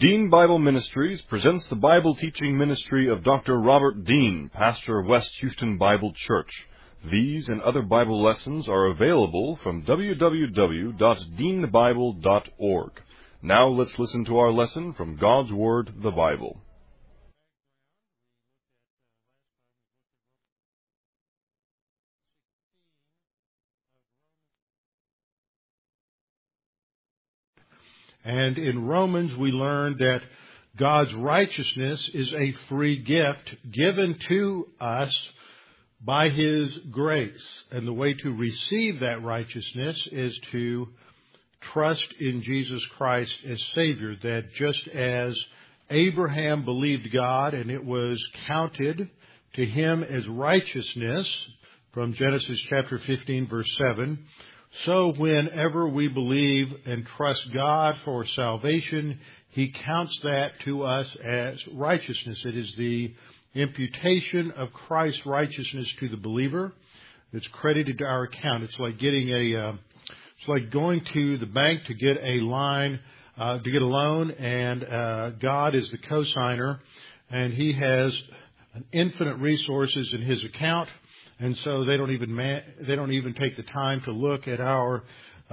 Dean Bible Ministries presents the Bible teaching ministry of Dr. Robert Dean, pastor of West Houston Bible Church. These and other Bible lessons are available from www.deanbible.org. Now let's listen to our lesson from God's Word, the Bible. And in Romans, we learned that God's righteousness is a free gift given to us by His grace. And the way to receive that righteousness is to trust in Jesus Christ as Savior. That just as Abraham believed God and it was counted to him as righteousness, from Genesis chapter 15, verse 7, so whenever we believe and trust God for salvation, He counts that to us as righteousness. It is the imputation of Christ's righteousness to the believer that's credited to our account. It's like getting it's like going to the bank to get a line, to get a loan, and God is the cosigner, and He has infinite resources in His account. And so they don't even take the time to look at our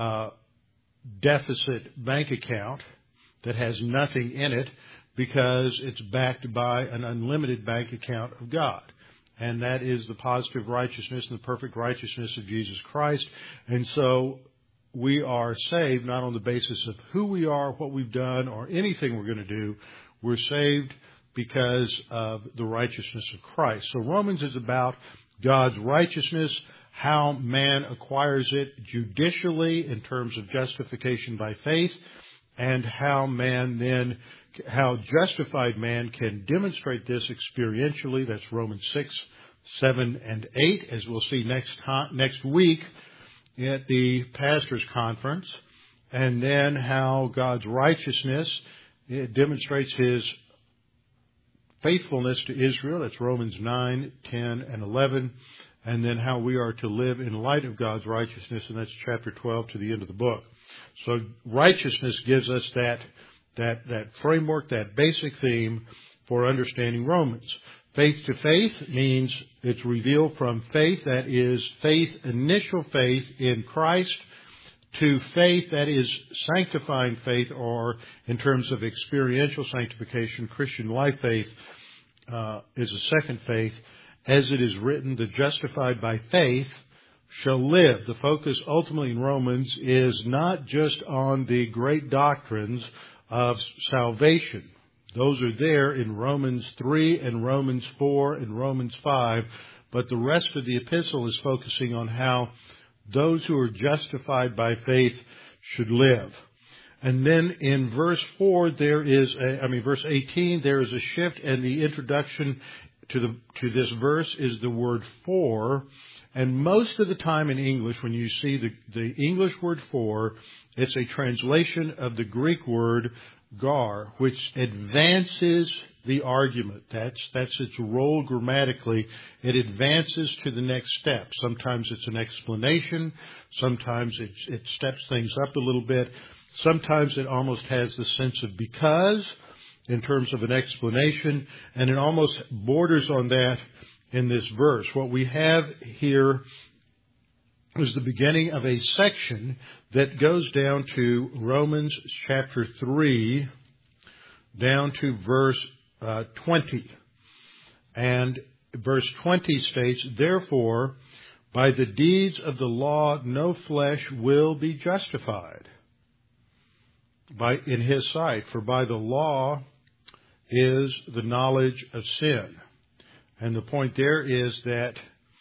deficit bank account that has nothing in it, because it's backed by an unlimited bank account of God. And that is the positive righteousness and the perfect righteousness of Jesus Christ. And so we are saved not on the basis of who we are, what we've done, or anything we're going to do. We're saved because of the righteousness of Christ. So Romans is about God's righteousness, how man acquires it judicially in terms of justification by faith, and how justified man can demonstrate this experientially. That's Romans 6, 7, and 8, as we'll see next week at the pastors' conference. And then how God's righteousness, it demonstrates His faithfulness to Israel. That's Romans 9, 10, and 11. And then how we are to live in light of God's righteousness, and that's chapter 12 to the end of the book. So righteousness gives us that framework, that basic theme for understanding Romans. Faith to faith means it's revealed from faith, that is faith, initial faith in Christ, to faith that is sanctifying faith, or in terms of experiential sanctification, Christian life faith is a second faith. As it is written, the justified by faith shall live. The focus ultimately in Romans is not just on the great doctrines of salvation. Those are there in Romans 3 and Romans 4 and Romans 5, but the rest of the epistle is focusing on how those who are justified by faith should live. And then in verse 18, there is a shift, and the introduction to this verse is the word for. And most of the time in English, when you see the English word for, it's a translation of the Greek word gar, which advances the argument. That's its role grammatically. It advances to the next step. Sometimes it's an explanation. Sometimes it steps things up a little bit. Sometimes it almost has the sense of because in terms of an explanation, and it almost borders on that in this verse. What we have here is the beginning of a section that goes down to Romans chapter 3, down to verse 20. And verse 20 states, therefore, by the deeds of the law, no flesh will be justified in his sight. For by the law is the knowledge of sin. And the point there is that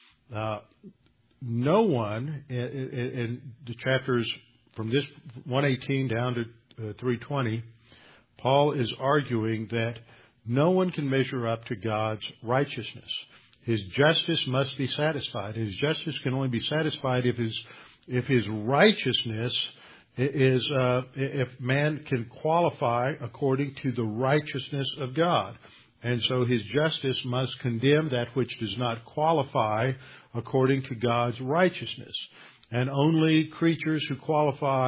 no one, in the chapters from this 118 down to 320, Paul is arguing that no one can measure up to God's righteousness. His justice must be satisfied. His justice can only be satisfied if his righteousness is, if man can qualify according to the righteousness of God. And so His justice must condemn that which does not qualify according to God's righteousness. And only creatures who qualify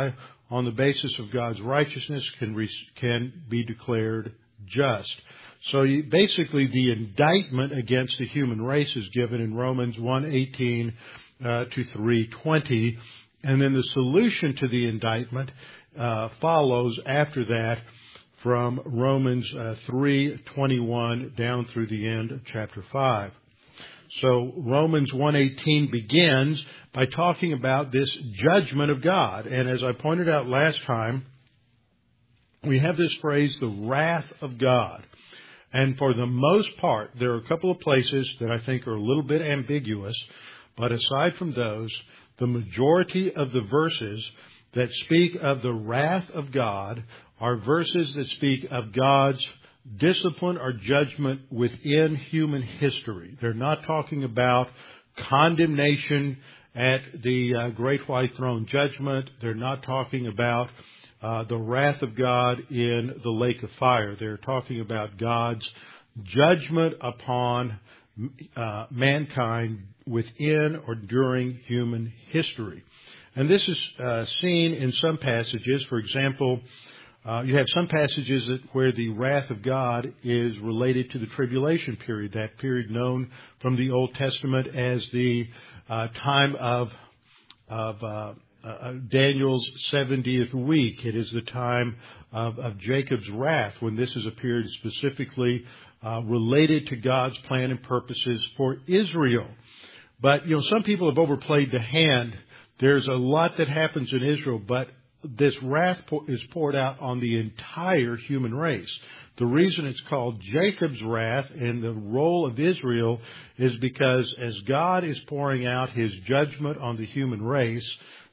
on the basis of God's righteousness can be declared just. So basically the indictment against the human race is given in Romans 1:18 to 3:20, and then the solution to the indictment follows after that from Romans 3:21 down through the end of chapter 5. So Romans 1:18 begins by talking about this judgment of God. And as I pointed out last time, we have this phrase, the wrath of God. And for the most part, there are a couple of places that I think are a little bit ambiguous. But aside from those, the majority of the verses that speak of the wrath of God are verses that speak of God's discipline or judgment within human history. They're not talking about condemnation at the great white throne judgment. They're not talking about the wrath of God in the lake of fire. They're talking about God's judgment upon mankind within or during human history. And this is seen in some passages. For example, you have some passages where the wrath of God is related to the tribulation period, that period known from the Old Testament as the time of Daniel's 70th week. It is the time of Jacob's wrath, when this is a period specifically related to God's plan and purposes for Israel. But, some people have overplayed the hand. There's a lot that happens in Israel, but this wrath is poured out on the entire human race. The reason it's called Jacob's wrath and the role of Israel is because as God is pouring out his judgment on the human race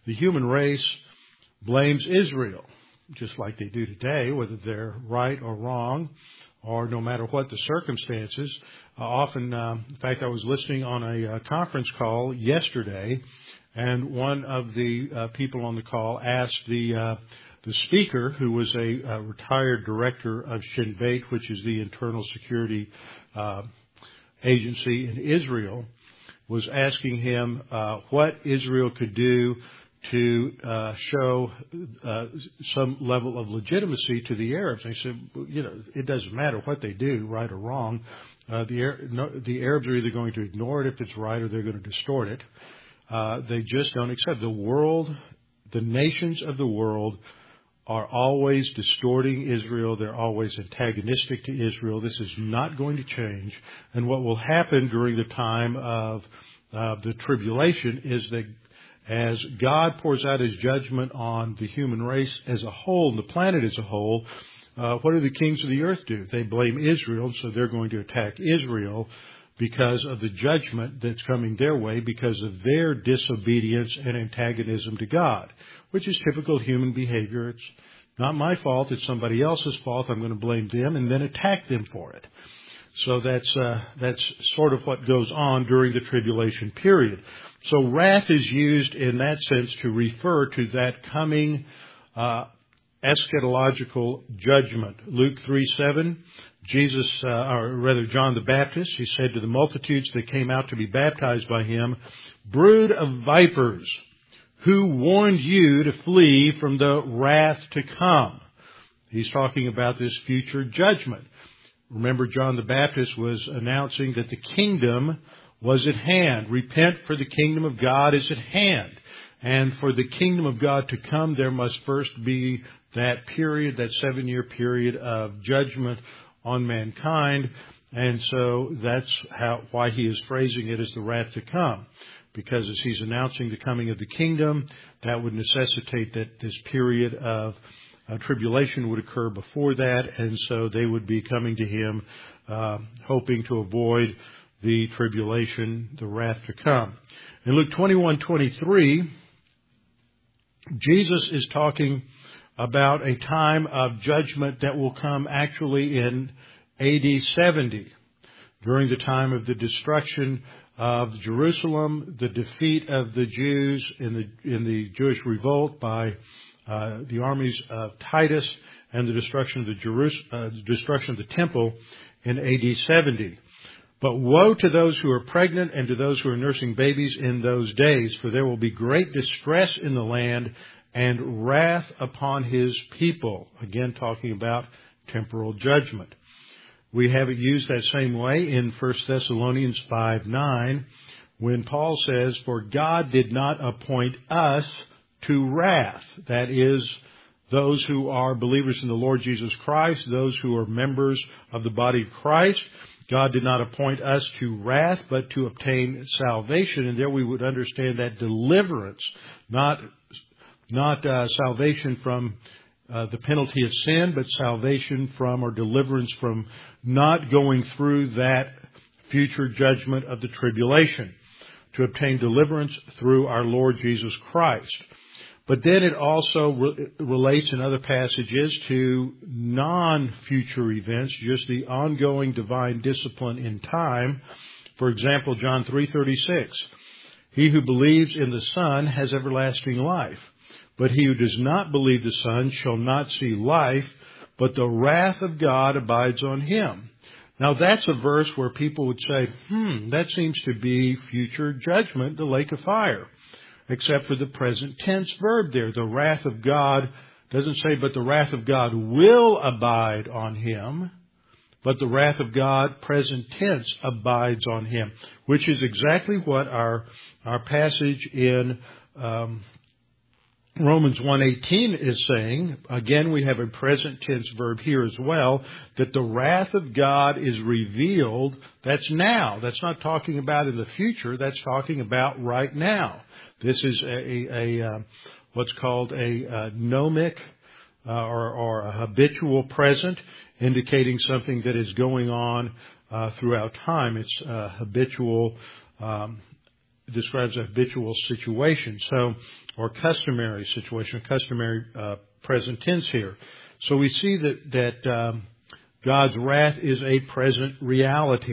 blames Israel, just like they do today, whether they're right or wrong, or no matter what the circumstances. In fact, I was listening on a conference call yesterday, and one of the people on the call asked the speaker, who was a retired director of Shin Bet, which is the internal security agency in Israel, was asking him what Israel could do to show some level of legitimacy to the Arabs. And he said, it doesn't matter what they do, right or wrong. The Arabs are either going to ignore it if it's right, or they're going to distort it. They just don't accept. The nations of the world are always distorting Israel. They're always antagonistic to Israel. This is not going to change. And what will happen during the time of the tribulation is that as God pours out his judgment on the human race as a whole, and the planet as a whole, what do the kings of the earth do? They blame Israel, so they're going to attack Israel because of the judgment that's coming their way because of their disobedience and antagonism to God, which is typical human behavior. It's not my fault, it's somebody else's fault. I'm going to blame them and then attack them for it. So that's sort of what goes on during the tribulation period. So wrath is used in that sense to refer to that coming eschatological judgment. Luke 3:7, John the Baptist, he said to the multitudes that came out to be baptized by him, "Brood of vipers, who warned you to flee from the wrath to come?" He's talking about this future judgment. Remember, John the Baptist was announcing that the kingdom was at hand. Repent, for the kingdom of God is at hand. And for the kingdom of God to come, there must first be that period, that 7-year period of judgment on mankind. And so that's why he is phrasing it as the wrath to come. Because as he's announcing the coming of the kingdom, that would necessitate that this period of tribulation would occur before that, and so they would be coming to him hoping to avoid the tribulation, the wrath to come. In Luke 21:23, Jesus is talking about a time of judgment that will come actually in AD 70, during the time of the destruction of Jerusalem, the defeat of the Jews in the Jewish revolt by the armies of Titus, and the destruction of the temple in AD 70. But woe to those who are pregnant and to those who are nursing babies in those days, for there will be great distress in the land and wrath upon his people. Again, talking about temporal judgment. We have it used that same way in 1 Thessalonians 5:9, when Paul says, "For God did not appoint us to wrath." That is, those who are believers in the Lord Jesus Christ, those who are members of the body of Christ. God did not appoint us to wrath, but to obtain salvation. And there we would understand that deliverance, not salvation from the penalty of sin, but salvation from, or deliverance from, not going through that future judgment of the tribulation, to obtain deliverance through our Lord Jesus Christ. But then it also relates in other passages to non-future events, just the ongoing divine discipline in time. For example, John 3:36, "He who believes in the Son has everlasting life, but he who does not believe the Son shall not see life, but the wrath of God abides on him." Now that's a verse where people would say, that seems to be future judgment, the lake of fire. Except for the present tense verb there. The wrath of God doesn't say, but the wrath of God will abide on him, but the wrath of God, present tense, abides on him, which is exactly what our passage in Romans 1:18 is saying. Again, we have a present tense verb here as well, that the wrath of God is revealed. That's now. That's not talking about in the future. That's talking about right now. This is what's called a gnomic or a habitual present, indicating something that is going on throughout time. It's habitual. Describes a habitual situation, or customary situation, customary present tense here. So we see that God's wrath is a present reality.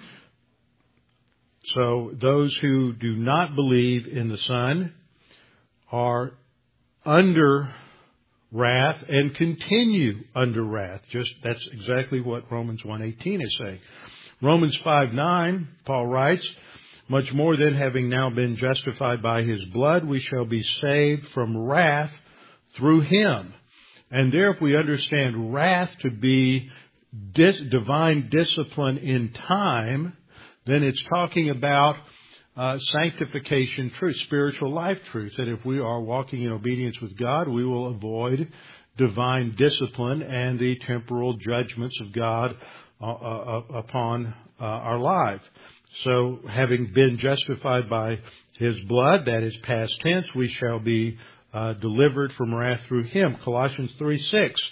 So those who do not believe in the Son are under wrath and continue under wrath. That's exactly what Romans 1:18 is saying. Romans 5:9, Paul writes, "Much more than, having now been justified by his blood, we shall be saved from wrath through him." And there, if we understand wrath to be divine discipline in time, then it's talking about sanctification truth, spiritual life truth, that if we are walking in obedience with God, we will avoid divine discipline and the temporal judgments of God upon our life. So, having been justified by his blood, that is past tense, we shall be delivered from wrath through him. Colossians 3:6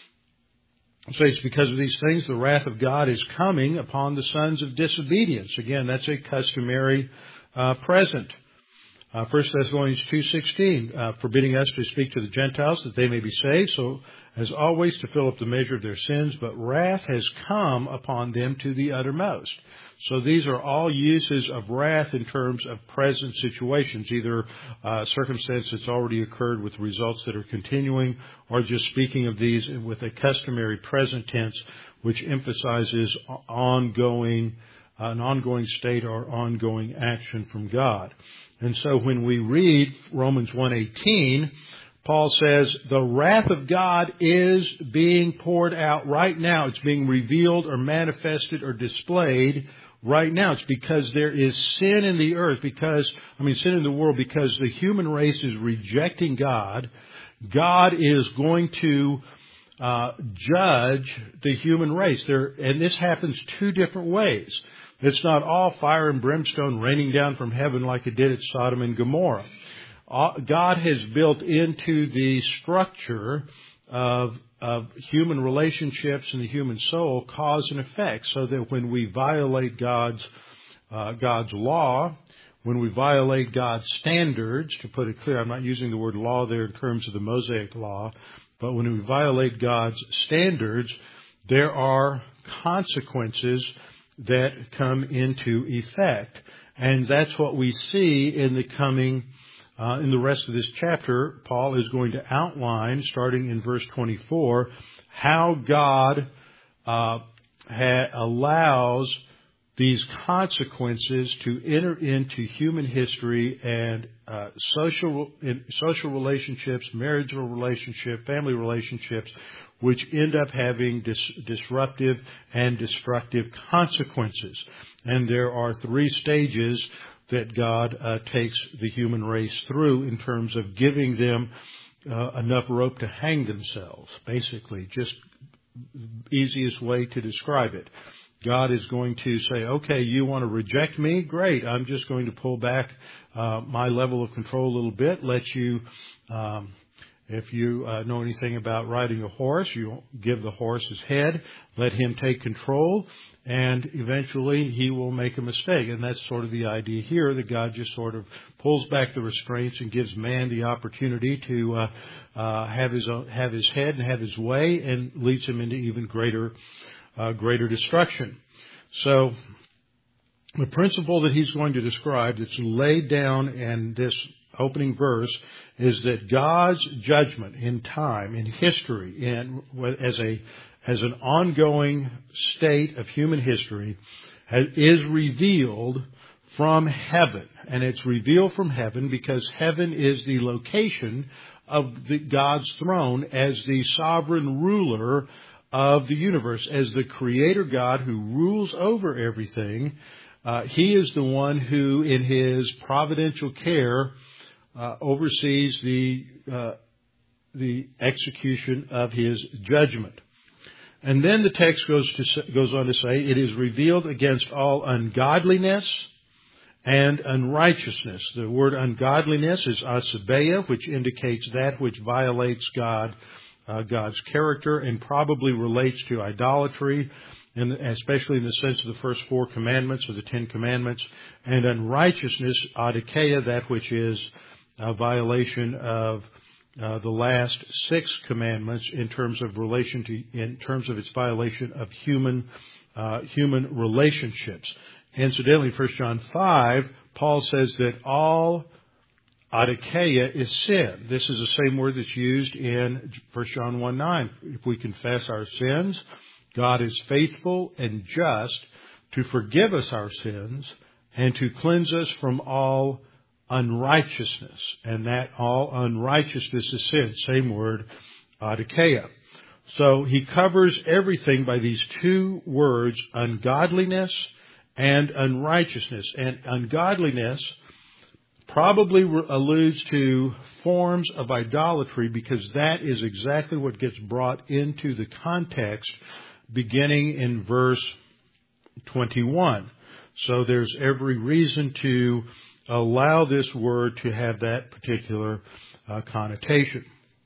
says, "Because of these things, the wrath of God is coming upon the sons of disobedience." Again, that's a customary present. 1 Thessalonians 2:16, "Forbidding us to speak to the Gentiles that they may be saved, so as always to fill up the measure of their sins, but wrath has come upon them to the uttermost." So these are all uses of wrath in terms of present situations, either circumstance that's already occurred with results that are continuing, or just speaking of these with a customary present tense, which emphasizes an ongoing state or ongoing action from God. And so when we read Romans 1:18, Paul says the wrath of God is being poured out right now. It's being revealed or manifested or displayed right now. It's because there is sin in the earth, sin in the world, because the human race is rejecting God. God is going to judge the human race. And this happens two different ways. It's not all fire and brimstone raining down from heaven like it did at Sodom and Gomorrah. God has built into the structure of human relationships and the human soul cause and effect, so that when we violate God's law, when we violate God's standards, to put it clear, I'm not using the word law there in terms of the Mosaic law, but when we violate God's standards, there are consequences that come into effect. And that's what we see in the rest of this chapter. Paul is going to outline, starting in verse 24, how God allows these consequences to enter into human history and social relationships, marital relationship, family relationships, which end up having disruptive and destructive consequences. And there are 3 stages that God takes the human race through in terms of giving them enough rope to hang themselves, basically, just easiest way to describe it. God is going to say, okay, you want to reject me? Great. I'm just going to pull back my level of control a little bit, let you, if you know anything about riding a horse, you give the horse his head, let him take control, and eventually he will make a mistake. And that's sort of the idea here, that God just sort of pulls back the restraints and gives man the opportunity to have his head and have his way, and leads him into even greater destruction. So the principle that he's going to describe that's laid down in this opening verse is that God's judgment in time, in history, and as an ongoing state of human history, is revealed from heaven. And it's revealed from heaven because heaven is the location of God's throne as the sovereign ruler of the universe, as the Creator God who rules over everything. He is the one who, in His providential care, oversees the execution of His judgment. And then the text goes on to say, it is revealed against all ungodliness and unrighteousness. The word ungodliness is asabeia, which indicates that which violates God's character, and probably relates to idolatry, and especially in the sense of the first 4 commandments or the 10 commandments. And unrighteousness, adikeia, that which is a violation of the last 6 commandments in terms of its violation of human relationships. Incidentally, 1 John 5, Paul says that all adikeia is sin. This is the same word that's used in 1 John 1:9. If we confess our sins, God is faithful and just to forgive us our sins and to cleanse us from all unrighteousness. And that all unrighteousness is sin. Same word, adikeia. So he covers everything by these 2 words, ungodliness and unrighteousness. And ungodliness probably alludes to forms of idolatry, because that is exactly what gets brought into the context beginning in verse 21. So there's every reason to allow this word to have that particular connotation.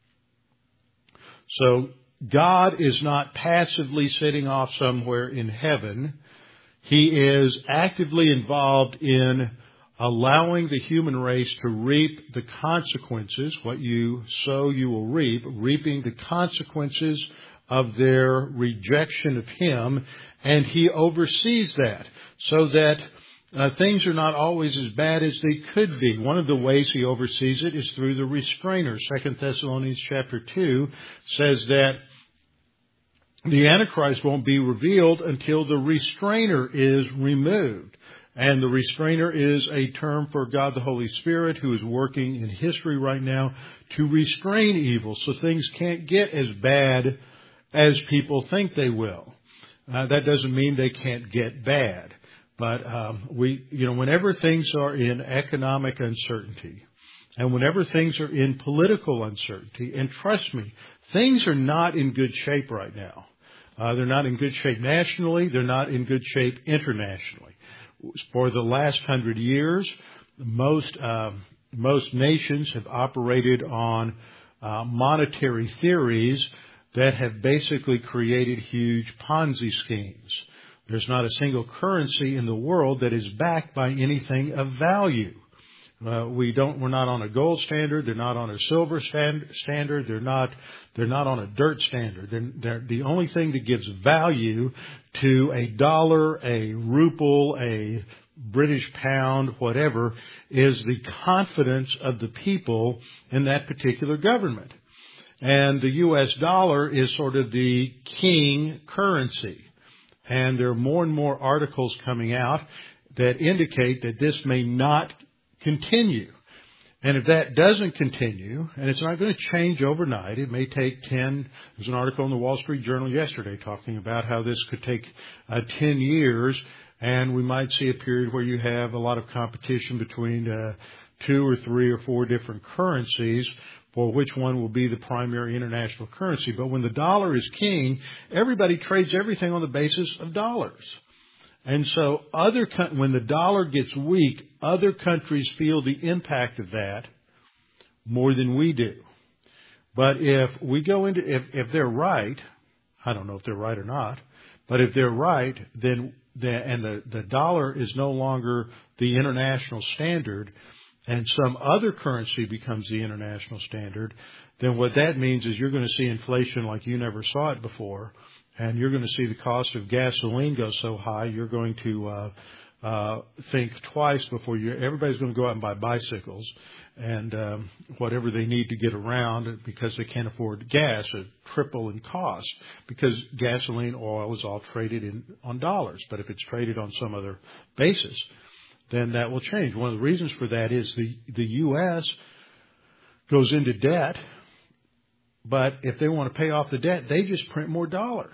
So God is not passively sitting off somewhere in heaven. He is actively involved in allowing the human race to reap the consequences. What you sow, you will reap, reaping the consequences of their rejection of Him, and He oversees that so that things are not always as bad as they could be. One of the ways He oversees it is through the restrainer. 2 Thessalonians chapter 2 says that the Antichrist won't be revealed until the restrainer is removed. And the restrainer is a term for God the Holy Spirit, who is working in history right now to restrain evil, so things can't get as bad as people think they will. That doesn't mean they can't get bad. But whenever things are in economic uncertainty, and whenever things are in political uncertainty, and trust me, things are not in good shape right now. They're not in good shape nationally. They're not in good shape internationally. For the last 100 years, most nations have operated on monetary theories that have basically created huge Ponzi schemes. There's not a single currency in the world that is backed by anything of value. We're not on a gold standard. They're not on a silver standard. They're not on a dirt standard. They're the only thing that gives value to a dollar, a ruble, a British pound, whatever, is the confidence of the people in that particular government. And the U.S. dollar is sort of the king currency. And there are more and more articles coming out that indicate that this may not continue. And if that doesn't continue, and it's not going to change overnight, it may take there's an article in the Wall Street Journal yesterday talking about how this could take 10 years, and we might see a period where you have a lot of competition between 2 or 3 or 4 different currencies for which one will be the primary international currency. But when the dollar is king, everybody trades everything on the basis of dollars. And so when the dollar gets weak, other countries feel the impact of that more than we do. But if we go into, if they're right, I don't know if they're right or not, but if they're right, then the dollar is no longer the international standard, and some other currency becomes the international standard, then what that means is you're going to see inflation like you never saw it before, and you're going to see the cost of gasoline go so high, you're going to think twice before everybody's going to go out and buy bicycles and whatever they need to get around because they can't afford gas, a triple in cost, because gasoline, oil is all traded on dollars. But if it's traded on some other basis, then that will change. One of the reasons for that is the U.S. goes into debt, but if they want to pay off the debt, they just print more dollars.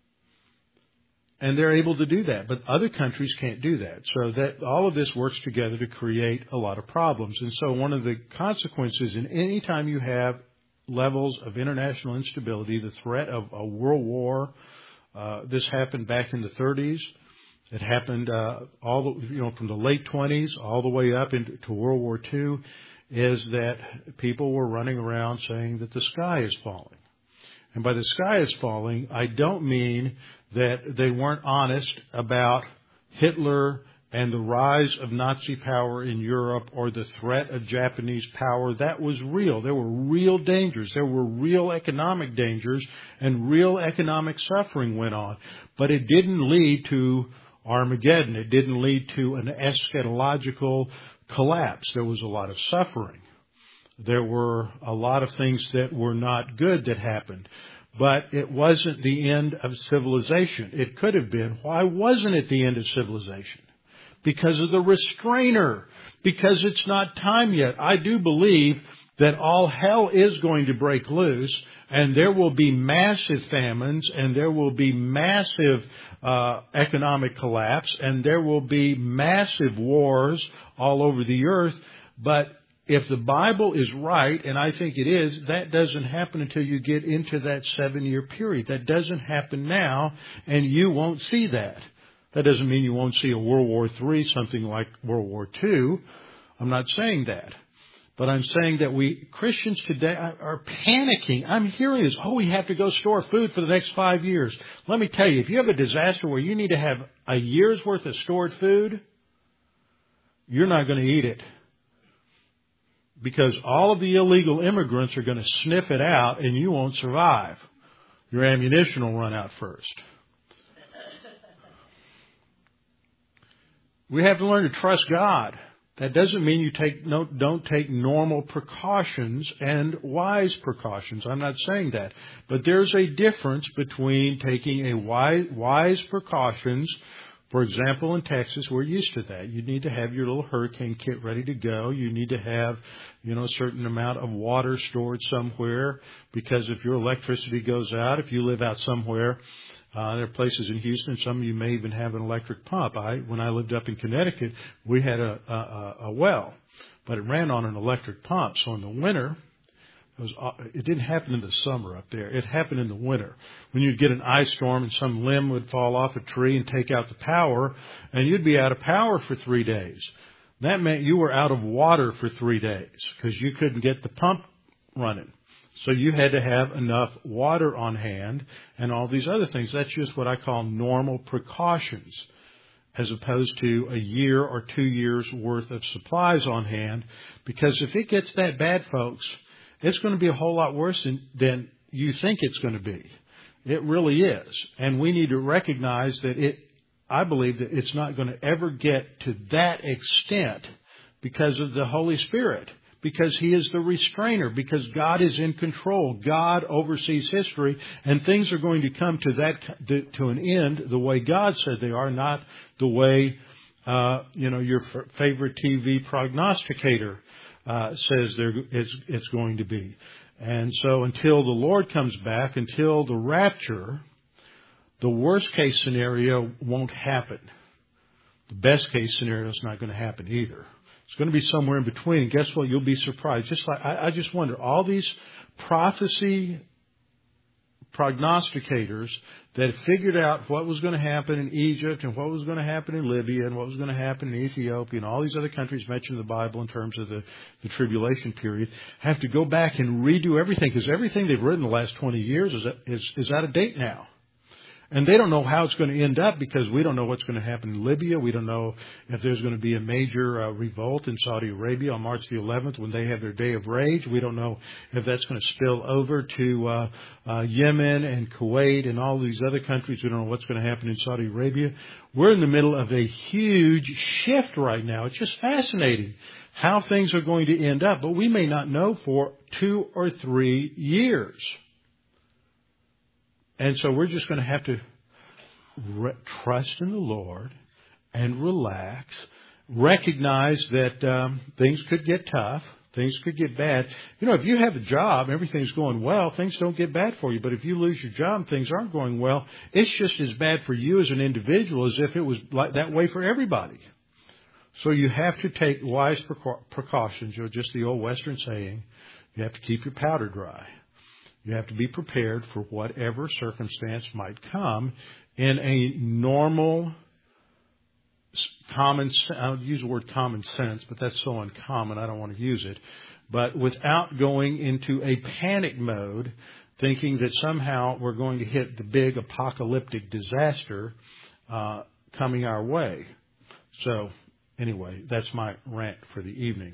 And they're able to do that, but other countries can't do that. So that all of this works together to create a lot of problems. And so one of the consequences in any time you have levels of international instability, the threat of a world war, this happened back in the 30s. It happened from the late 20s all the way up to World War II, is that people were running around saying that the sky is falling. And by the sky is falling, I don't mean that they weren't honest about Hitler and the rise of Nazi power in Europe or the threat of Japanese power. That was real. There were real dangers. There were real economic dangers, and real economic suffering went on. But it didn't lead to Armageddon. It didn't lead to an eschatological collapse. There was a lot of suffering. There were a lot of things that were not good that happened. But it wasn't the end of civilization. It could have been. Why wasn't it the end of civilization? Because of the restrainer. Because it's not time yet. I do believe that all hell is going to break loose, and there will be massive famines, and there will be massive economic collapse, and there will be massive wars all over the earth. But if the Bible is right, and I think it is, that doesn't happen until you get into that 7-year period. That doesn't happen now, and you won't see that. That doesn't mean you won't see a World War III, something like World War II. I'm not saying that. But I'm saying that we Christians today are panicking. I'm hearing this. Oh, we have to go store food for the next 5 years. Let me tell you, if you have a disaster where you need to have a year's worth of stored food, you're not going to eat it. Because all of the illegal immigrants are going to sniff it out and you won't survive. Your ammunition will run out first. We have to learn to trust God. That doesn't mean you don't take normal precautions and wise precautions. I'm not saying that. But there's a difference between taking a wise precautions. For example, in Texas, we're used to that. You need to have your little hurricane kit ready to go. You need to have, a certain amount of water stored somewhere, because if your electricity goes out, if you live out somewhere, there are places in Houston, some of you may even have an electric pump. When I lived up in Connecticut, we had a well, but it ran on an electric pump. So in the winter, it didn't happen in the summer up there. It happened in the winter when you'd get an ice storm and some limb would fall off a tree and take out the power, and you'd be out of power for 3 days. That meant you were out of water for 3 days because you couldn't get the pump running. So you had to have enough water on hand and all these other things. That's just what I call normal precautions, as opposed to a year or 2 years worth of supplies on hand. Because if it gets that bad, folks, it's going to be a whole lot worse than you think it's going to be. It really is. And we need to recognize that I believe that it's not going to ever get to that extent because of the Holy Spirit. because He is the restrainer, because God is in control. God oversees history, and things are going to come to an end the way God said they are, not the way your favorite TV prognosticator says it's going to be. And so until the Lord comes back, until the rapture, the worst case scenario won't happen. The best case scenario is not going to happen either. It's going to be somewhere in between. And guess what? You'll be surprised. Just like I just wonder, all these prophecy prognosticators that figured out what was going to happen in Egypt and what was going to happen in Libya and what was going to happen in Ethiopia and all these other countries mentioned in the Bible in terms of the tribulation period have to go back and redo everything, because everything they've written the last 20 years is out of date now. And they don't know how it's going to end up, because we don't know what's going to happen in Libya. We don't know if there's going to be a major revolt in Saudi Arabia on March the 11th when they have their day of rage. We don't know if that's going to spill over to Yemen and Kuwait and all these other countries. We don't know what's going to happen in Saudi Arabia. We're in the middle of a huge shift right now. It's just fascinating how things are going to end up. But we may not know for 2 or 3 years. And so we're just going to have to trust in the Lord and relax, recognize that things could get tough, things could get bad. If you have a job, everything's going well, things don't get bad for you. But if you lose your job and things aren't going well, it's just as bad for you as an individual as if it was like that way for everybody. So you have to take wise precautions. Just the old Western saying, you have to keep your powder dry. You have to be prepared for whatever circumstance might come in a normal, I'll use the word common sense, but that's so uncommon, I don't want to use it. But without going into a panic mode, thinking that somehow we're going to hit the big apocalyptic disaster coming our way. So, anyway, that's my rant for the evening.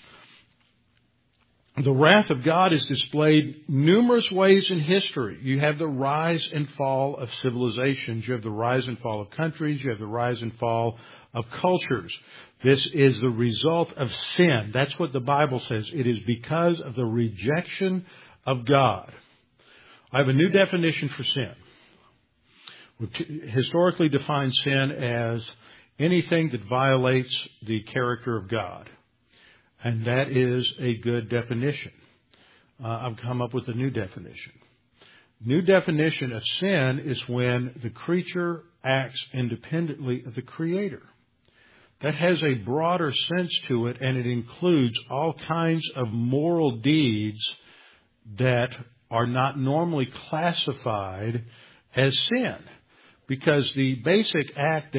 The wrath of God is displayed numerous ways in history. You have the rise and fall of civilizations. You have the rise and fall of countries. You have the rise and fall of cultures. This is the result of sin. That's what the Bible says. It is because of the rejection of God. I have a new definition for sin. We've historically defined sin as anything that violates the character of God. And that is a good definition. I've come up with a new definition. New definition of sin is when the creature acts independently of the Creator. That has a broader sense to it, and it includes all kinds of moral deeds that are not normally classified as sin. Because the basic act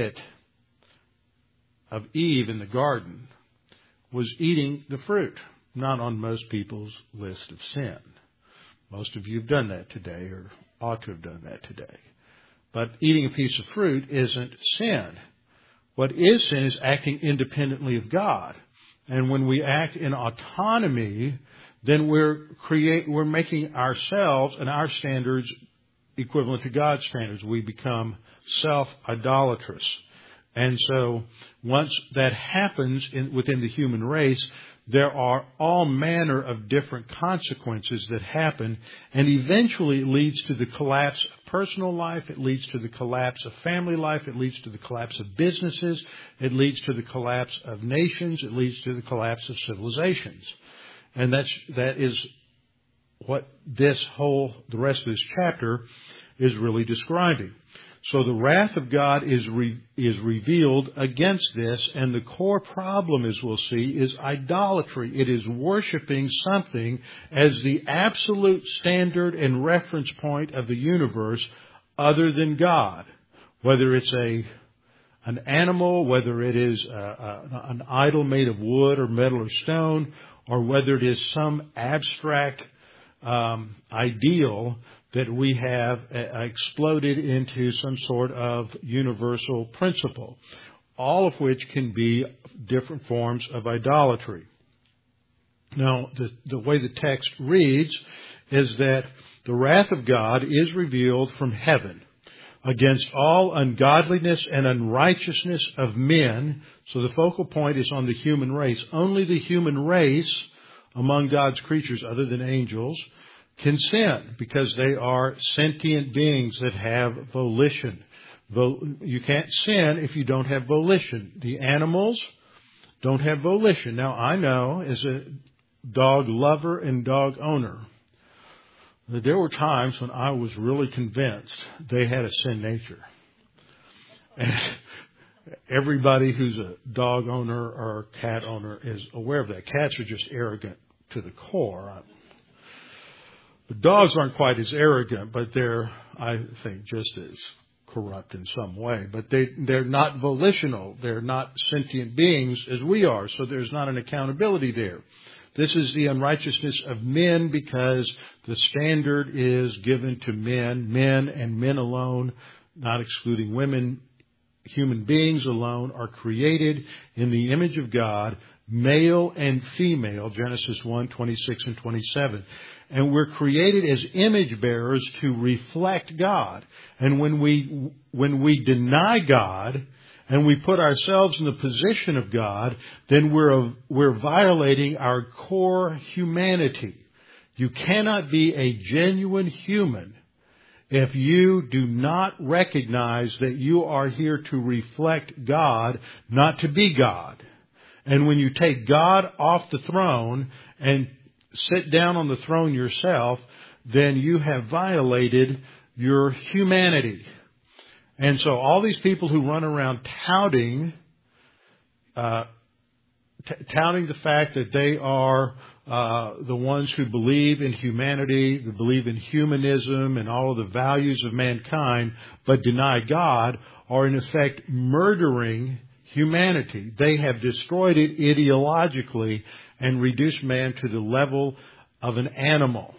of Eve in the garden was eating the fruit, not on most people's list of sin. Most of you have done that today, or ought to have done that today. But eating a piece of fruit isn't sin. What is sin is acting independently of God. And when we act in autonomy, then we're making ourselves and our standards equivalent to God's standards. We become self-idolatrous. And so once that happens within the human race, there are all manner of different consequences that happen, and eventually it leads to the collapse of personal life, it leads to the collapse of family life, it leads to the collapse of businesses, it leads to the collapse of nations, it leads to the collapse of civilizations. And that is what the rest of this chapter is really describing. So the wrath of God is revealed against this, and the core problem, as we'll see, is idolatry. It is worshiping something as the absolute standard and reference point of the universe other than God. Whether it's an animal, whether it is an idol made of wood or metal or stone, or whether it is some abstract ideal that we have exploded into some sort of universal principle, all of which can be different forms of idolatry. Now, the way the text reads is that the wrath of God is revealed from heaven against all ungodliness and unrighteousness of men. So the focal point is on the human race. Only the human race among God's creatures other than angels can sin because they are sentient beings that have volition. You can't sin if you don't have volition. The animals don't have volition. Now, I know as a dog lover and dog owner that there were times when I was really convinced they had a sin nature. And everybody who's a dog owner or cat owner is aware of that. Cats are just arrogant to the core. The dogs aren't quite as arrogant, but they're, I think, just as corrupt in some way. But they're not volitional. They're not sentient beings as we are, so there's not an accountability there. This is the unrighteousness of men because the standard is given to men and men alone, not excluding women. Human beings alone are created in the image of God, male and female, Genesis 1:26 and 27. And we're created as image bearers to reflect God. And when we deny God and we put ourselves in the position of God, then we're violating our core humanity. You cannot be a genuine human if you do not recognize that you are here to reflect God, not to be God. And when you take God off the throne and sit down on the throne yourself, then you have violated your humanity. And so all these people who run around touting the fact that they are the ones who believe in humanity, who believe in humanism and all of the values of mankind, but deny God, are in effect murdering humanity. They have destroyed it ideologically and reduced man to the level of an animal.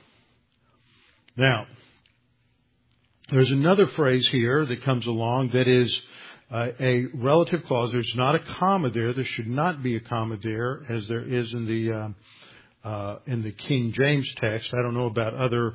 Now, there's another phrase here that comes along that is a relative clause. There's not a comma there. There should not be a comma there, as there is in the King James text. I don't know about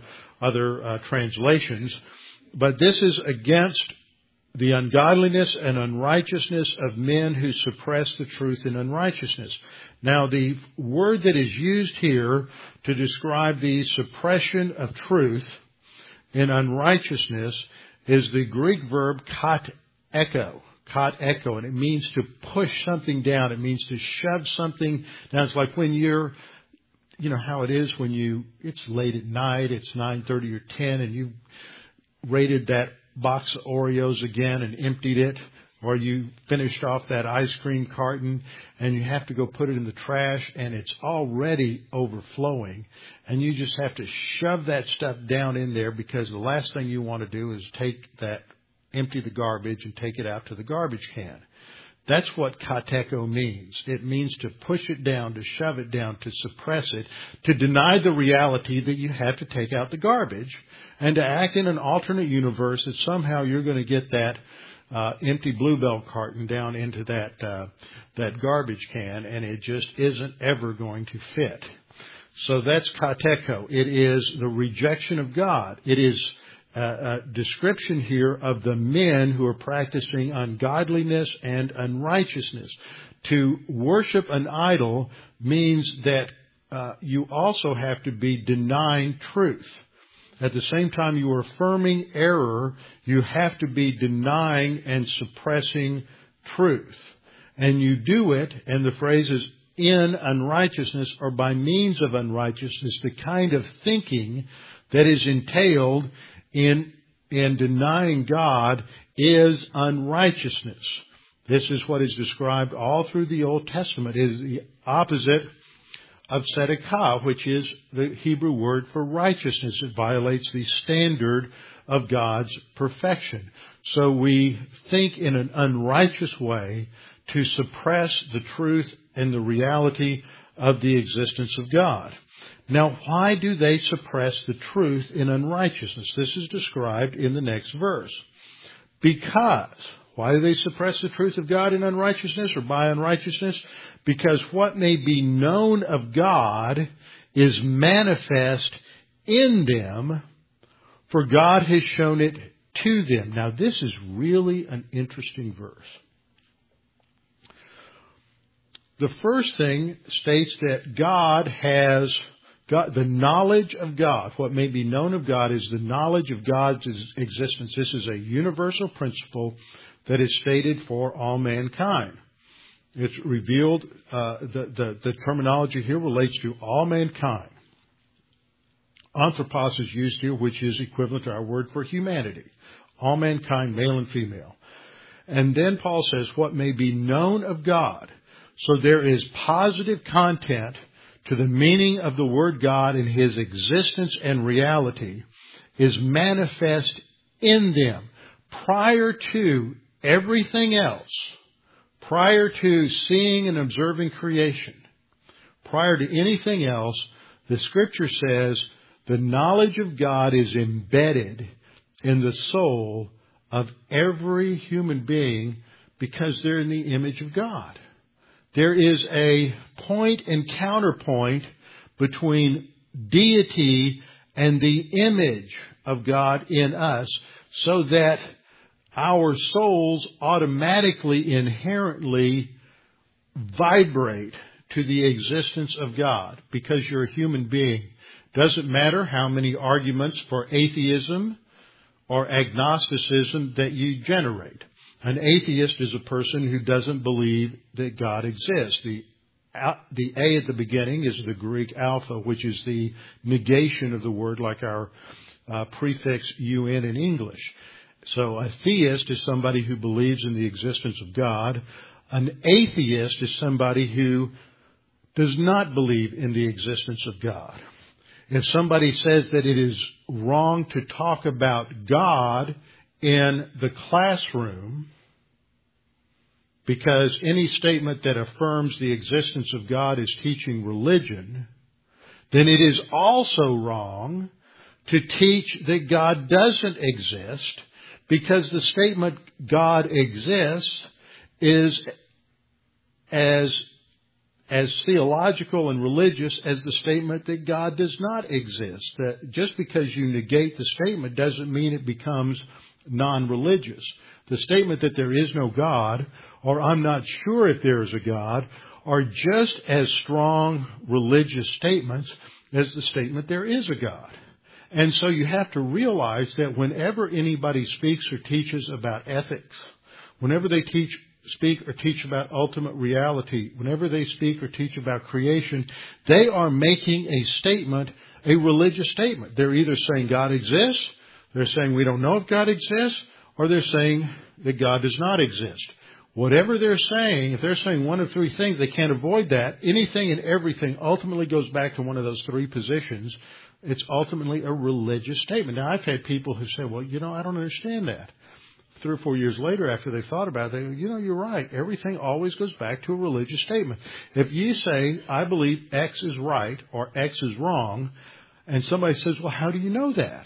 other translations, but this is against the ungodliness and unrighteousness of men who suppress the truth in unrighteousness. Now, the word that is used here to describe the suppression of truth in unrighteousness is the Greek verb kateko, and it means to push something down. It means to shove something down. It's like when you know how it is when it's late at night, it's 9:30 or 10, and you raided that box of Oreos again and emptied it, or you finished off that ice cream carton and you have to go put it in the trash and it's already overflowing, and you just have to shove that stuff down in there because the last thing you want to do is empty the garbage and take it out to the garbage can. That's what kateko means. It means to push it down, to shove it down, to suppress it, to deny the reality that you have to take out the garbage, and to act in an alternate universe that somehow you're going to get that empty Bluebell carton down into that garbage can, and it just isn't ever going to fit. So that's kateko. It is the rejection of God. It is a description here of the men who are practicing ungodliness and unrighteousness. To worship an idol means that you also have to be denying truth. At the same time you are affirming error, you have to be denying and suppressing truth. And you do it, and the phrase is in unrighteousness or by means of unrighteousness, the kind of thinking that is entailed in denying God is unrighteousness. This is what is described all through the Old Testament. It is the opposite of tzedakah, which is the Hebrew word for righteousness. It violates the standard of God's perfection. So we think in an unrighteous way to suppress the truth and the reality of the existence of God. Now, why do they suppress the truth in unrighteousness? This is described in the next verse. Because, why do they suppress the truth of God in unrighteousness or by unrighteousness? Because what may be known of God is manifest in them, for God has shown it to them. Now, this is really an interesting verse. The first thing states that God has the knowledge of God. What may be known of God is the knowledge of God's existence. This is a universal principle that is stated for all mankind. It's revealed, the terminology here relates to all mankind. Anthropos is used here, which is equivalent to our word for humanity. All mankind, male and female. And then Paul says what may be known of God. So there is positive content to the meaning of the word God and His existence and reality is manifest in them prior to everything else, prior to seeing and observing creation, prior to anything else. The Scripture says the knowledge of God is embedded in the soul of every human being because they're in the image of God. There is a point and counterpoint between deity and the image of God in us, so that our souls automatically, inherently vibrate to the existence of God because you're a human being. Doesn't matter how many arguments for atheism or agnosticism that you generate. An atheist is a person who doesn't believe that God exists. The A at the beginning is the Greek alpha, which is the negation of the word, like our prefix un in English. So a theist is somebody who believes in the existence of God. An atheist is somebody who does not believe in the existence of God. If somebody says that it is wrong to talk about God in the classroom, because any statement that affirms the existence of God is teaching religion, then it is also wrong to teach that God doesn't exist, because the statement God exists is as theological and religious as the statement that God does not exist. That just because you negate the statement doesn't mean it becomes non-religious. The statement that there is no God, or I'm not sure if there is a God, are just as strong religious statements as the statement there is a God. And so you have to realize that whenever anybody speaks or teaches about ethics, whenever they speak or teach about ultimate reality, whenever they speak or teach about creation, they are making a statement, a religious statement. They're either saying God exists, they're saying we don't know if God exists, or they're saying that God does not exist. Whatever they're saying, if they're saying one of three things, they can't avoid that. Anything and everything ultimately goes back to one of those three positions. It's ultimately a religious statement. Now, I've had people who say, well, I don't understand that. 3 or 4 years later, after they thought about it, they go, you're right. Everything always goes back to a religious statement. If you say, I believe X is right or X is wrong, and somebody says, well, how do you know that?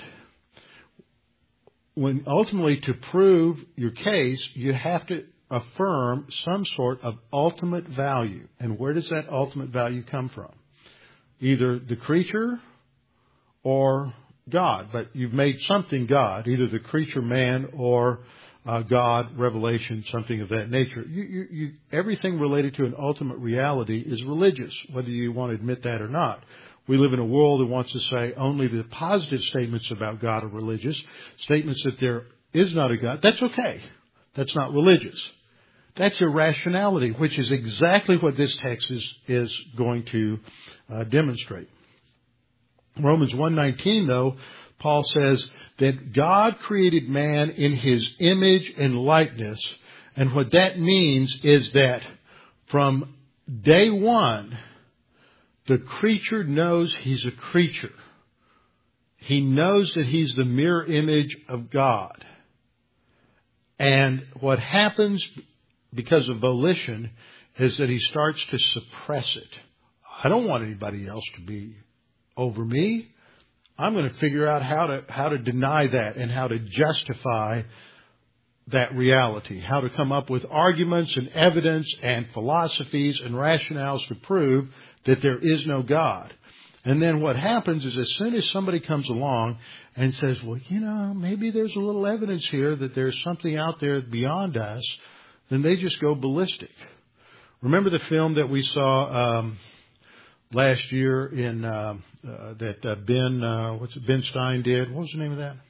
When ultimately, to prove your case, you have to affirm some sort of ultimate value. And where does that ultimate value come from? Either the creature or God. But you've made something God, either the creature man or God, revelation, something of that nature. Everything related to an ultimate reality is religious, whether you want to admit that or not. We live in a world that wants to say only the positive statements about God are religious. Statements that there is not a God, that's okay. That's not religious. That's irrationality, which is exactly what this text is going to demonstrate. Romans 1:19, though, Paul says that God created man in His image and likeness. And what that means is that from day one, the creature knows he's a creature. He knows that he's the mirror image of God. And what happens because of volition is that he starts to suppress it. I don't want anybody else to be over me. I'm going to figure out how to deny that and how to justify that reality, how to come up with arguments and evidence and philosophies and rationales to prove that there is no God. And then what happens is as soon as somebody comes along and says, well, maybe there's a little evidence here that there's something out there beyond us, then they just go ballistic. Remember the film that we saw last year in that Ben Stein did? What was the name of that?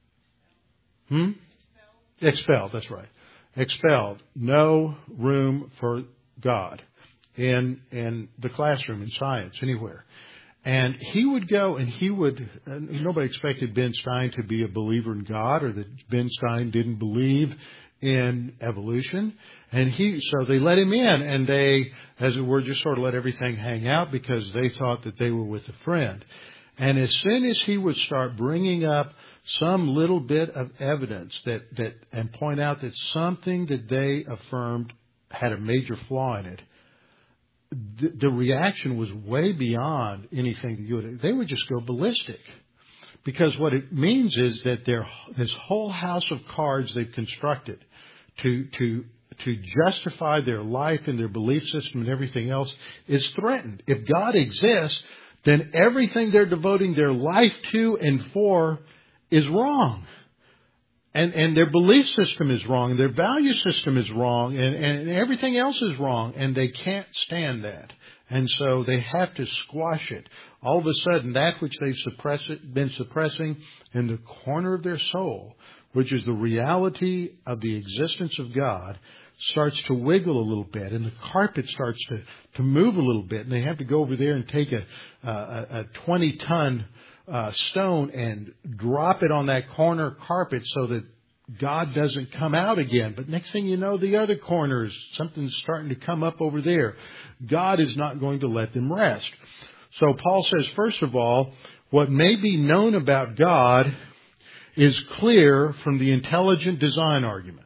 Expelled. That's right. Expelled. No room for God in the classroom, in science, anywhere. And he would go and nobody expected Ben Stein to be a believer in God, or that Ben Stein didn't believe in evolution. And so they let him in, and they, as it were, just sort of let everything hang out because they thought that they were with a friend. And as soon as he would start bringing up some little bit of evidence and point out that something that they affirmed had a major flaw in it, the reaction was way beyond anything they would just go ballistic. Because what it means is that this whole house of cards they've constructed to justify their life and their belief system and everything else is threatened. If God exists, then everything they're devoting their life to and for is wrong. And their belief system is wrong, and their value system is wrong, and everything else is wrong, and they can't stand that. And so they have to squash it. All of a sudden, that which they've been suppressing in the corner of their soul, which is the reality of the existence of God, starts to wiggle a little bit, and the carpet starts to move a little bit, and they have to go over there and take a 20-ton stone and drop it on that corner carpet so that God doesn't come out again. But next thing you know, the other corners, something's starting to come up over there. God is not going to let them rest. So Paul says, first of all, what may be known about God is clear from the intelligent design argument.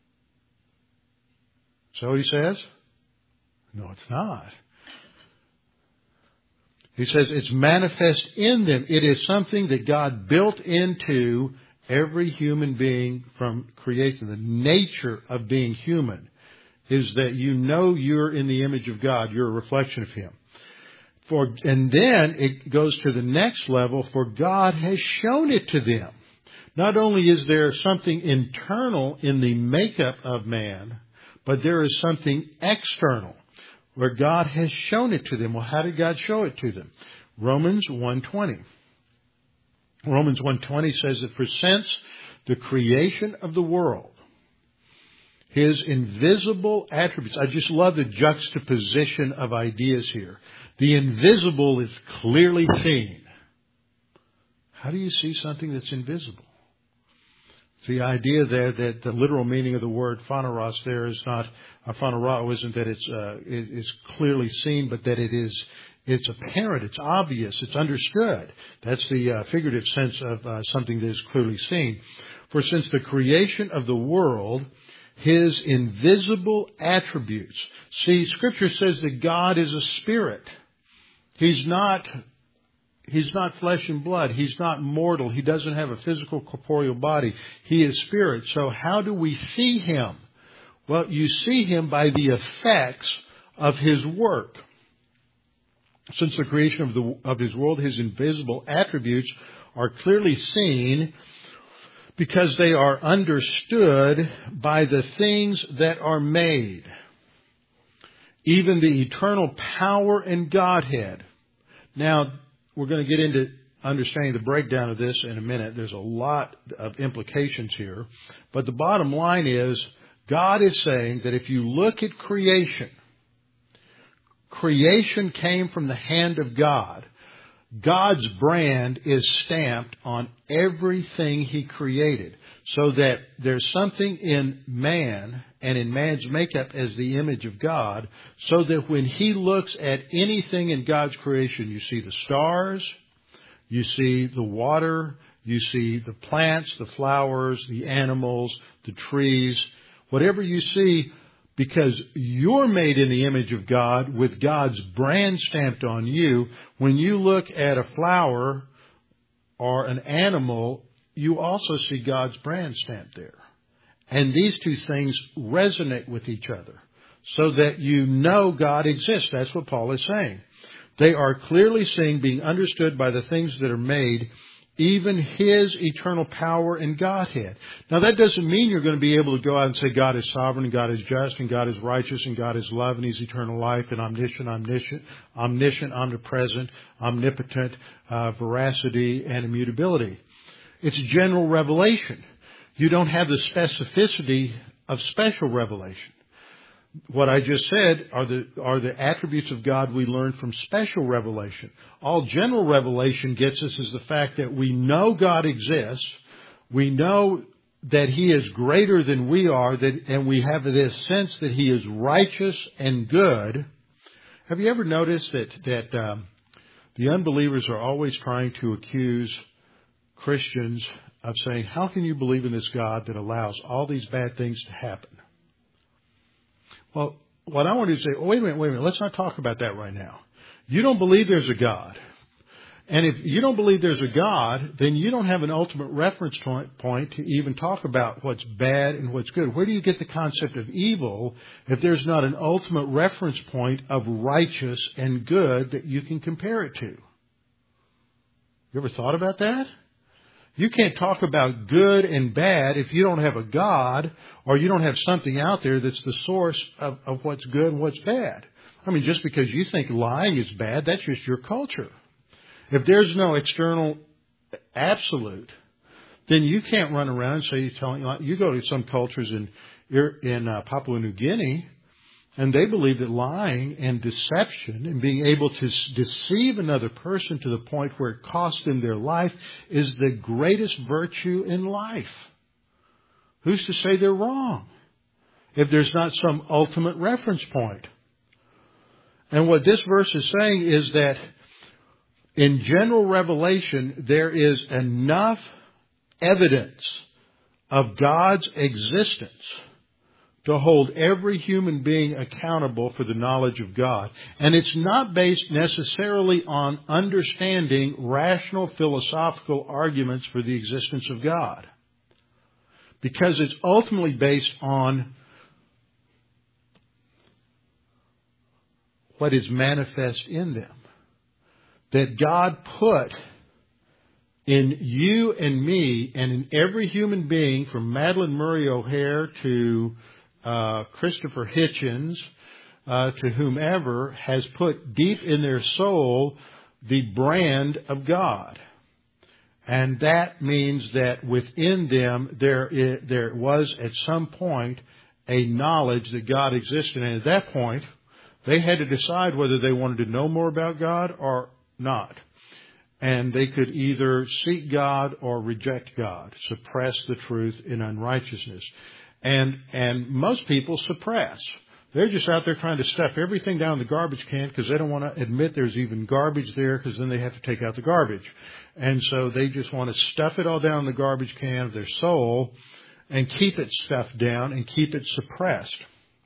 So he says? No, it's not. He says it's manifest in them. It is something that God built into every human being from creation. The nature of being human is that you know you're in the image of God. You're a reflection of Him. And then it goes to the next level, for God has shown it to them. Not only is there something internal in the makeup of man, but there is something external where God has shown it to them. Well, how did God show it to them? Romans 1:20. Romans 1:20 says that for since the creation of the world, His invisible attributes. I just love the juxtaposition of ideas here. The invisible is clearly seen. How do you see something that's invisible? The idea there that the literal meaning of the word phaneros there is not phanerao, isn't that it's clearly seen, but that it's apparent, it's obvious, it's understood. That's the figurative sense of something that is clearly seen. For since the creation of the world, His invisible attributes. See, Scripture says that God is a spirit. He's not flesh and blood. He's not mortal. He doesn't have a physical corporeal body. He is spirit. So how do we see Him? Well, you see Him by the effects of His work. Since the creation of His world, His invisible attributes are clearly seen because they are understood by the things that are made. Even the eternal power and Godhead. Now, we're going to get into understanding the breakdown of this in a minute. There's a lot of implications here. But the bottom line is, God is saying that if you look at creation, creation came from the hand of God. God's brand is stamped on everything He created. So that there's something in man and in man's makeup as the image of God, so that when He looks at anything in God's creation, you see the stars, you see the water, you see the plants, the flowers, the animals, the trees, whatever you see, because you're made in the image of God with God's brand stamped on you. When you look at a flower or an animal, you also see God's brand stamped there. And these two things resonate with each other so that you know God exists. That's what Paul is saying. They are clearly seen, being understood by the things that are made, even His eternal power and Godhead. Now that doesn't mean you're going to be able to go out and say God is sovereign and God is just and God is righteous and God is love and He's eternal life and omniscient, omnipresent, omnipotent, veracity and immutability. It's general revelation. You don't have the specificity of special revelation. What I just said are the attributes of God we learn from special revelation. All general revelation gets us is the fact that we know God exists. We know that He is greater than we are, and we have this sense that He is righteous and good. Have you ever noticed that the unbelievers are always trying to accuse Christians of saying, how can you believe in this God that allows all these bad things to happen? Well, what I want to say, wait a minute, let's not talk about that right now. You don't believe there's a God. And if you don't believe there's a God, then you don't have an ultimate reference point to even talk about what's bad and what's good. Where do you get the concept of evil if there's not an ultimate reference point of righteous and good that you can compare it to? You ever thought about that? You can't talk about good and bad if you don't have a God or you don't have something out there that's the source of what's good and what's bad. I mean, just because you think lying is bad, that's just your culture. If there's no external absolute, then you can't run around and say you're telling. You go to some cultures in Papua New Guinea, and they believe that lying and deception and being able to deceive another person to the point where it costs them their life is the greatest virtue in life. Who's to say they're wrong if there's not some ultimate reference point? And what this verse is saying is that in general revelation, there is enough evidence of God's existence to hold every human being accountable for the knowledge of God. And it's not based necessarily on understanding rational philosophical arguments for the existence of God, because it's ultimately based on what is manifest in them. That God put in you and me and in every human being, from Madeleine Murray O'Hair to Christopher Hitchens, to whomever, has put deep in their soul the brand of God. And that means that within them there was at some point a knowledge that God existed. And at that point, they had to decide whether they wanted to know more about God or not. And they could either seek God or reject God, suppress the truth in unrighteousness. And most people suppress. They're just out there trying to stuff everything down the garbage can because they don't want to admit there's even garbage there, because then they have to take out the garbage. And so they just want to stuff it all down the garbage can of their soul and keep it stuffed down and keep it suppressed.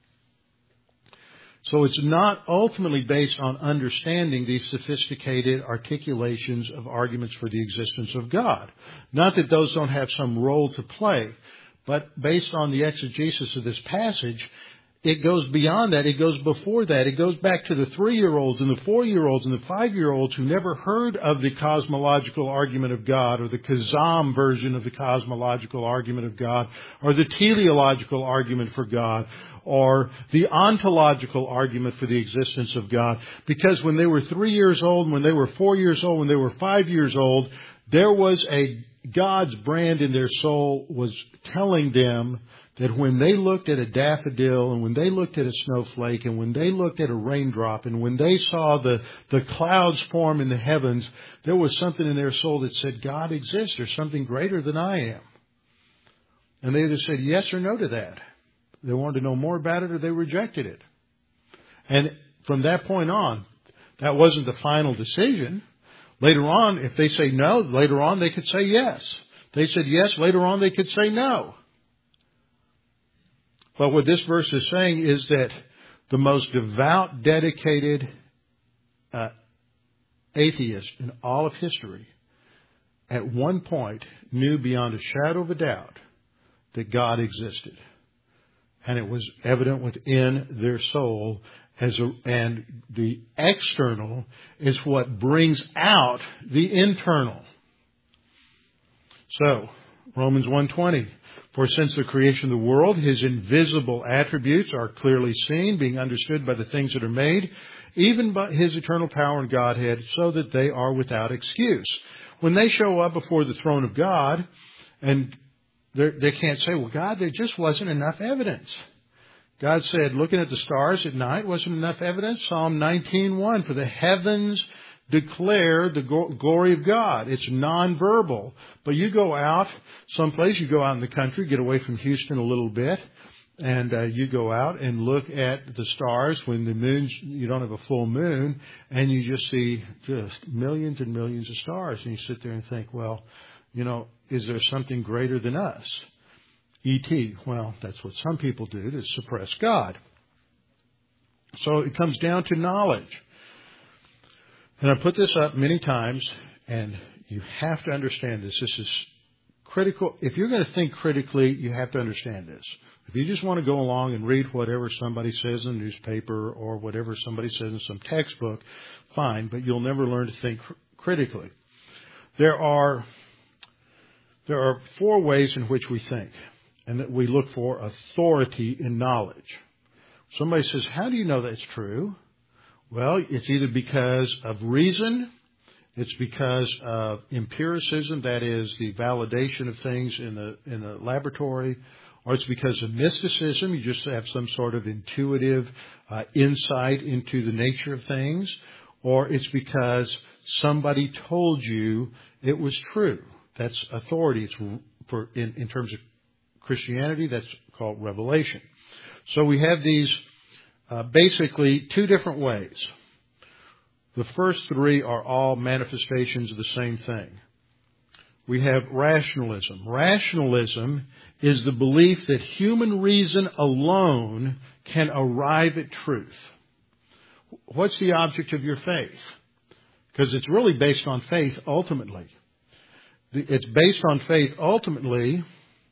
So it's not ultimately based on understanding these sophisticated articulations of arguments for the existence of God. Not that those don't have some role to play, but based on the exegesis of this passage, it goes beyond that. It goes before that. It goes back to the 3-year-olds and the 4-year-olds and the 5-year-olds who never heard of the cosmological argument of God, or the Kazam version of the cosmological argument of God, or the teleological argument for God, or the ontological argument for the existence of God. Because when they were 3 years old, when they were 4 years old, when they were 5 years old, there was God's brand in their soul was telling them that when they looked at a daffodil, and when they looked at a snowflake, and when they looked at a raindrop, and when they saw the clouds form in the heavens, there was something in their soul that said, God exists. There's something greater than I am. And they either said yes or no to that. They wanted to know more about it, or they rejected it. And from that point on, that wasn't the final decision. Later on, if they say no, later on they could say yes. They said yes, later on they could say no. But what this verse is saying is that the most devout, dedicated atheist in all of history at one point knew beyond a shadow of a doubt that God existed. And it was evident within their soul, and the external is what brings out the internal. So, Romans 1:20. For since the creation of the world, his invisible attributes are clearly seen, being understood by the things that are made, even by his eternal power and Godhead, so that they are without excuse. When they show up before the throne of God, and they can't say, well, God, there just wasn't enough evidence. God said, looking at the stars at night wasn't enough evidence. Psalm 19:1, for the heavens declare the glory of God. It's nonverbal. But you go out someplace, you go out in the country, get away from Houston a little bit, and you go out and look at the stars when the moon's, you don't have a full moon, and you just see just millions and millions of stars. And you sit there and think, well, is there something greater than us? E.T. Well, that's what some people do to suppress God. So it comes down to knowledge. And I put this up many times, and you have to understand this. This is critical. If you're going to think critically, you have to understand this. If you just want to go along and read whatever somebody says in the newspaper or whatever somebody says in some textbook, fine, but you'll never learn to think critically. There are 4 ways in which we think, and that we look for authority in knowledge. Somebody says, how do you know that's true? Well, it's either because of reason, it's because of empiricism, that is the validation of things in the laboratory, or it's because of mysticism, you just have some sort of intuitive insight into the nature of things, or it's because somebody told you it was true. That's authority. It's in terms of Christianity, that's called revelation. So we have these basically 2 different ways. The first 3 are all manifestations of the same thing. We have rationalism. Rationalism is the belief that human reason alone can arrive at truth. What's the object of your faith? Because it's really based on faith ultimately. It's based on faith ultimately.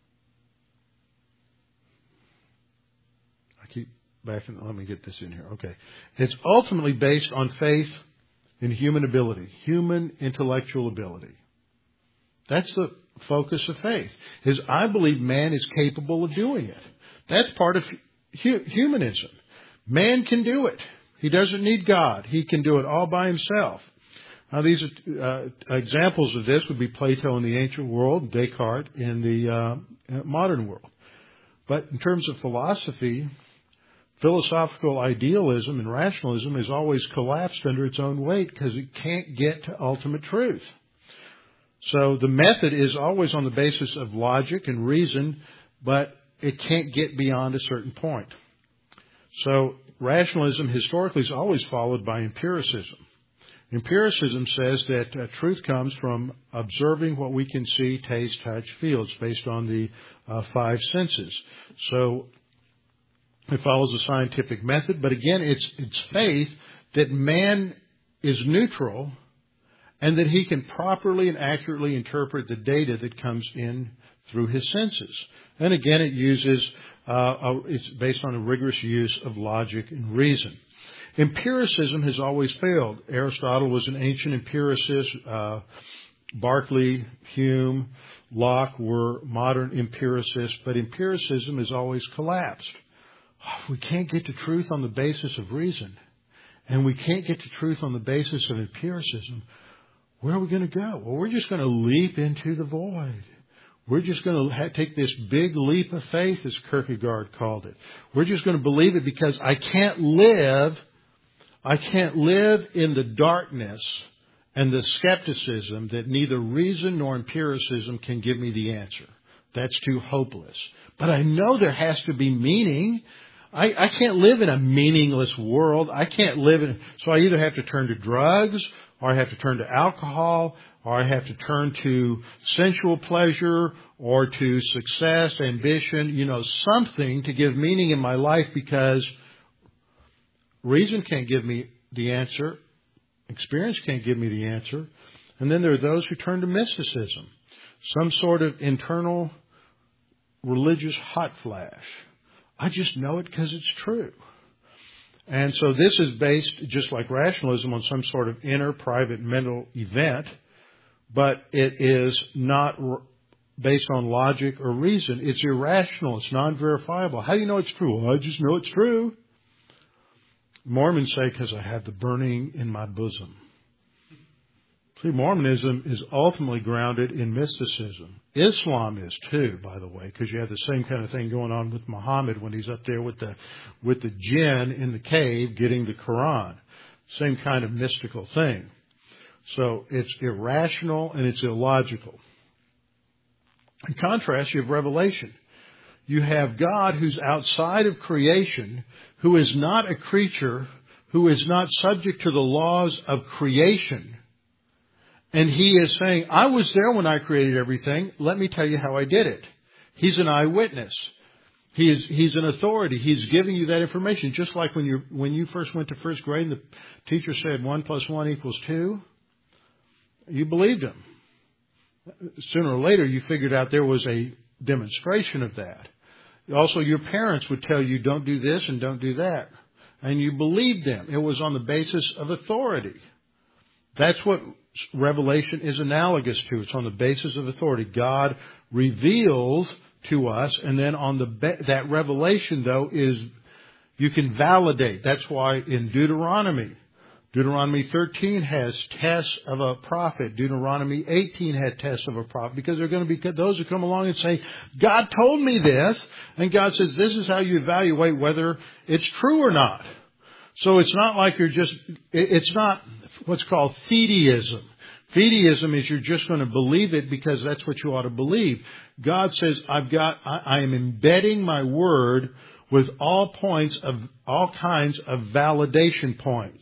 Back and let me get this in here. Okay. It's ultimately based on faith in human ability, human intellectual ability. That's the focus of faith. Is I believe man is capable of doing it. That's part of humanism. Man can do it. He doesn't need God. He can do it all by himself. Now, these examples of this would be Plato in the ancient world, Descartes in the modern world. But in terms of philosophy, philosophical idealism and rationalism has always collapsed under its own weight because it can't get to ultimate truth. So the method is always on the basis of logic and reason, but it can't get beyond a certain point. So rationalism historically is always followed by empiricism. Empiricism says that truth comes from observing what we can see, taste, touch, feel. It's based on the 5 senses. So it follows a scientific method, but again, it's faith that man is neutral and that he can properly and accurately interpret the data that comes in through his senses. And again, it uses, it's based on a rigorous use of logic and reason. Empiricism has always failed. Aristotle was an ancient empiricist. Berkeley, Hume, Locke were modern empiricists, but empiricism has always collapsed. We can't get to truth on the basis of reason, and we can't get to truth on the basis of empiricism. Where are we going to go? Well, we're just going to leap into the void. We're just going to take this big leap of faith, as Kierkegaard called it. We're just going to believe it because I can't live in the darkness and the skepticism that neither reason nor empiricism can give me the answer. That's too hopeless. But I know there has to be meaning. I can't live in a meaningless world. So I either have to turn to drugs, or I have to turn to alcohol, or I have to turn to sensual pleasure, or to success, ambition, something to give meaning in my life, because reason can't give me the answer. Experience can't give me the answer. And then there are those who turn to mysticism, some sort of internal religious hot flash. I just know it because it's true. And so this is based, just like rationalism, on some sort of inner private mental event, but it is not based on logic or reason. It's irrational. It's non-verifiable. How do you know it's true? Well, I just know it's true. Mormons say, because I have the burning in my bosom. See, Mormonism is ultimately grounded in mysticism. Islam is too, by the way, because you have the same kind of thing going on with Muhammad when he's up there with the jinn in the cave getting the Quran. Same kind of mystical thing. So it's irrational and it's illogical. In contrast, you have Revelation. You have God who's outside of creation, who is not a creature, who is not subject to the laws of creation. And He is saying, I was there when I created everything. Let me tell you how I did it. He's an eyewitness. He's an authority. He's giving you that information. Just like when you first went to first grade and the teacher said 1 + 1 = 2, you believed him. Sooner or later, you figured out there was a demonstration of that. Also, your parents would tell you, don't do this and don't do that. And you believed them. It was on the basis of authority. That's what Revelation is analogous to. It's on the basis of authority. God reveals to us, and then on that revelation, though, is you can validate. That's why in Deuteronomy 13 has tests of a prophet. Deuteronomy 18 had tests of a prophet, because there are going to be those who come along and say, God told me this, and God says this is how you evaluate whether it's true or not. So it's not like it's not what's called fideism. Fideism is you're just going to believe it because that's what you ought to believe. God says, I am embedding my word with all kinds of validation points.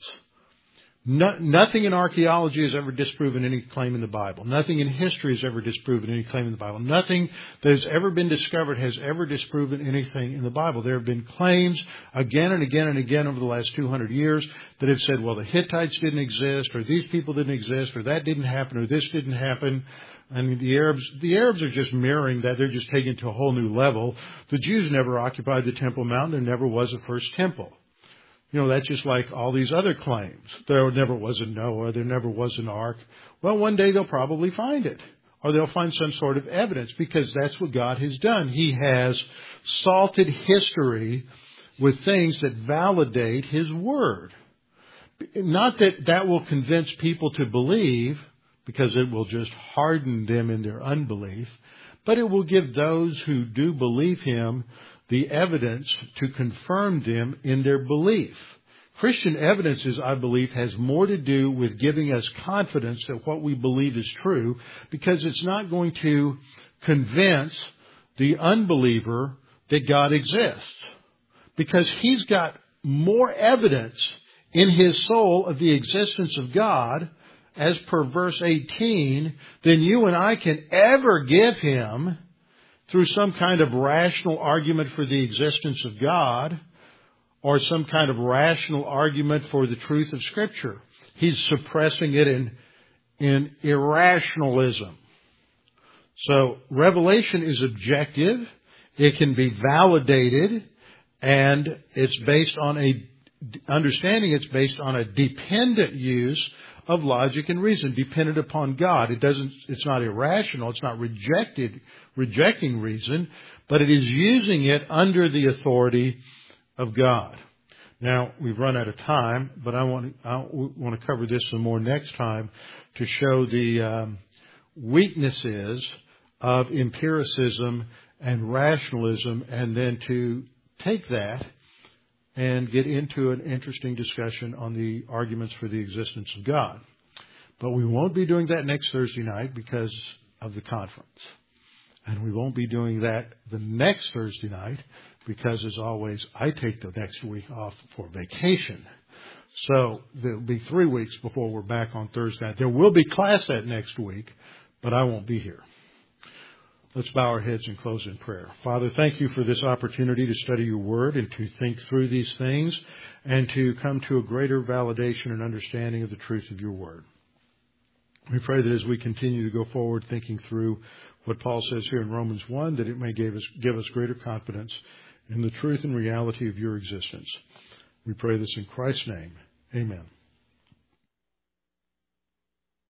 Nothing in archaeology has ever disproven any claim in the Bible. Nothing in history has ever disproven any claim in the Bible. Nothing that has ever been discovered has ever disproven anything in the Bible. There have been claims again and again and again over the last 200 years that have said, well, the Hittites didn't exist, or these people didn't exist, or that didn't happen, or this didn't happen. I mean, the Arabs are just mirroring that. They're just taking it to a whole new level. The Jews never occupied the Temple Mount. There never was a first temple. You know, that's just like all these other claims. There never was a Noah. There never was an ark. Well, one day they'll probably find it. Or they'll find some sort of evidence, because that's what God has done. He has salted history with things that validate His Word. Not that will convince people to believe, because it will just harden them in their unbelief, but it will give those who do believe Him the evidence to confirm them in their belief. Christian evidences, I believe, has more to do with giving us confidence that what we believe is true, because it's not going to convince the unbeliever that God exists, because he's got more evidence in his soul of the existence of God, as per verse 18, than you and I can ever give him through some kind of rational argument for the existence of God, or some kind of rational argument for the truth of Scripture. He's suppressing it in irrationalism. So Revelation is objective. It can be validated, and it's based on it's based on a dependent use of logic and reason, dependent upon God. It's not irrational. It's not rejecting reason, but it is using it under the authority of God. Now, we've run out of time, but I want to cover this some more next time to show the weaknesses of empiricism and rationalism, and then to take that and get into an interesting discussion on the arguments for the existence of God. But we won't be doing that next Thursday night because of the conference. And we won't be doing that the next Thursday night because, as always, I take the next week off for vacation. So there'll be 3 weeks before we're back on Thursday night. There will be class that next week, but I won't be here. Let's bow our heads and close in prayer. Father, thank you for this opportunity to study your word and to think through these things and to come to a greater validation and understanding of the truth of your word. We pray that as we continue to go forward thinking through what Paul says here in Romans 1, that it may give us greater confidence in the truth and reality of your existence. We pray this in Christ's name. Amen.